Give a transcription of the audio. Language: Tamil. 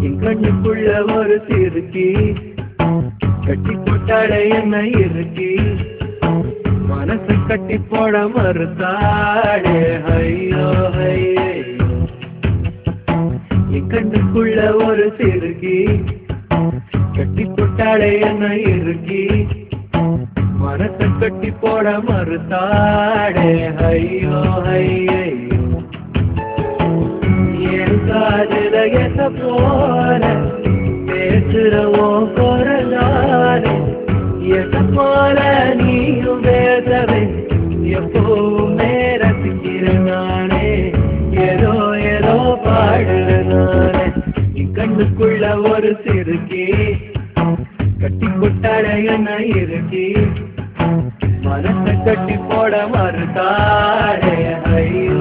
என் கண்ணுக்குள்ள ஒரு சிறுக்கி கட்டி போட்டாடே என்ன இருக்கி மனசு கட்டி போட மறுத்தாடே ஐயோ ஐயோ என் கண்ணுக்குள்ள ஒரு சிறுக்கி கட்டி போட்டாடே என்ன இருக்கி மனசு கட்டி போட மறுத்தாடே ஐயோ ஐயோ என் காதுல எத்த போல பேசுறவோ குரலானே எத்த போல நீயும் பேசவே எப்பவுமே ரசிக்கிறேன் நானே ஏதோ ஏதோ பாடுறேன் நானே என் கண்ணுக்குள்ள ஒரு சிறுக்கி கட்டி கொட்டாட என்ன இருக்கி மனசை கட்டி போட மறுத்தாடே ஐயோ